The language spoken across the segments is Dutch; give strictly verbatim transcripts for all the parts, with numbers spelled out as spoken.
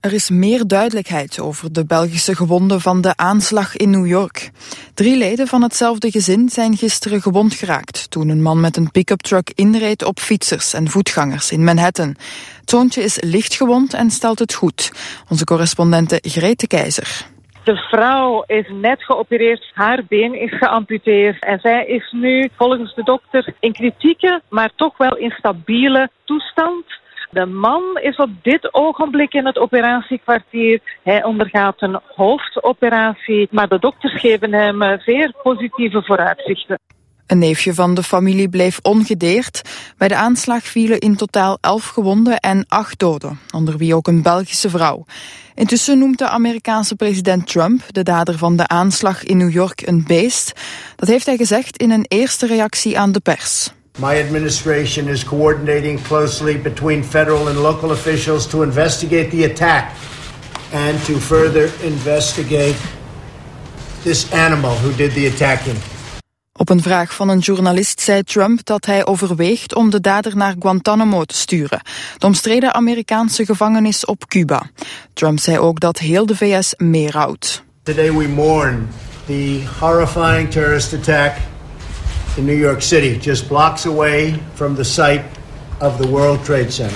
Er is meer duidelijkheid over de Belgische gewonden van de aanslag in New York. Drie leden van hetzelfde gezin zijn gisteren gewond geraakt toen een man met een pick-up truck inreed op fietsers en voetgangers in Manhattan. Het zoontje is licht gewond en stelt het goed. Onze correspondente Grete Keizer. De vrouw is net geopereerd, haar been is geamputeerd en zij is nu volgens de dokter in kritieke, maar toch wel in stabiele toestand. De man is op dit ogenblik in het operatiekwartier. Hij ondergaat een hoofdoperatie, maar de dokters geven hem zeer positieve vooruitzichten. Een neefje van de familie bleef ongedeerd. Bij de aanslag vielen in totaal elf gewonden en acht doden, onder wie ook een Belgische vrouw. Intussen noemt de Amerikaanse president Trump de dader van de aanslag in New York een beest. Dat heeft hij gezegd in een eerste reactie aan de pers. My administration is coordinating closely between federal and local officials to investigate the attack and to further investigate this animal who did the attacking. Op een vraag van een journalist zei Trump dat hij overweegt om de dader naar Guantanamo te sturen, de omstreden Amerikaanse gevangenis op Cuba. Trump zei ook dat heel de V S meer rouwt. Today we mourn the horrifying terrorist attack in New York City, just blocks away from the site of the World Trade Center.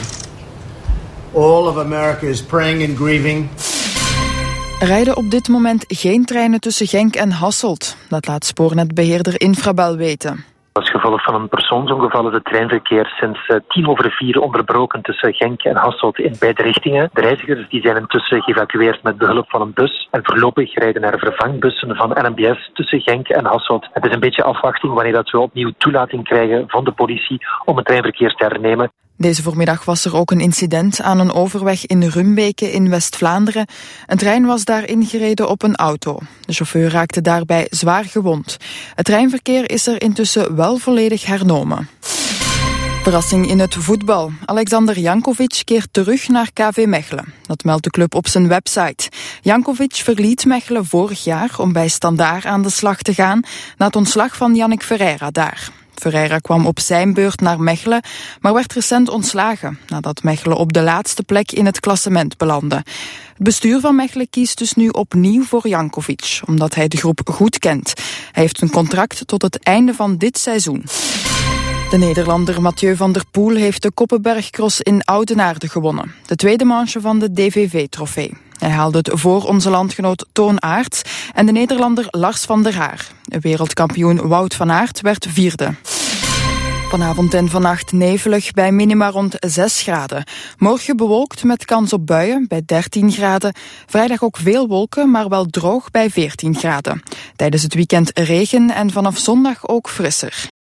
All of America is praying and grieving. Er rijden op dit moment geen treinen tussen Genk en Hasselt. Dat laat spoornetbeheerder Infrabel weten. Als gevolg van een persoonsongeval is het treinverkeer sinds tien over vier onderbroken tussen Genk en Hasselt in beide richtingen. De reizigers die zijn intussen geëvacueerd met behulp van een bus. En voorlopig rijden er vervangbussen van N M B S tussen Genk en Hasselt. Het is een beetje afwachting wanneer dat we opnieuw toelating krijgen van de politie om het treinverkeer te hernemen. Deze voormiddag was er ook een incident aan een overweg in Rumbeke in West-Vlaanderen. Een trein was daar ingereden op een auto. De chauffeur raakte daarbij zwaar gewond. Het treinverkeer is er intussen wel volledig hernomen. Verrassing in het voetbal. Alexander Jankovic keert terug naar K V Mechelen. Dat meldt de club op zijn website. Jankovic verliet Mechelen vorig jaar om bij Standaard aan de slag te gaan na het ontslag van Yannick Ferreira daar. Ferreira kwam op zijn beurt naar Mechelen, maar werd recent ontslagen nadat Mechelen op de laatste plek in het klassement belandde. Het bestuur van Mechelen kiest dus nu opnieuw voor Jankovic, omdat hij de groep goed kent. Hij heeft een contract tot het einde van dit seizoen. De Nederlander Mathieu van der Poel heeft de Koppenbergcross in Oudenaarde gewonnen. De tweede manche van de D V V-trofee. Hij haalde het voor onze landgenoot Toon Aerts en de Nederlander Lars van der Haar. Wereldkampioen Wout van Aert werd vierde. Vanavond en vannacht nevelig bij minima rond zes graden. Morgen bewolkt met kans op buien bij dertien graden. Vrijdag ook veel wolken, maar wel droog bij veertien graden. Tijdens het weekend regen en vanaf zondag ook frisser.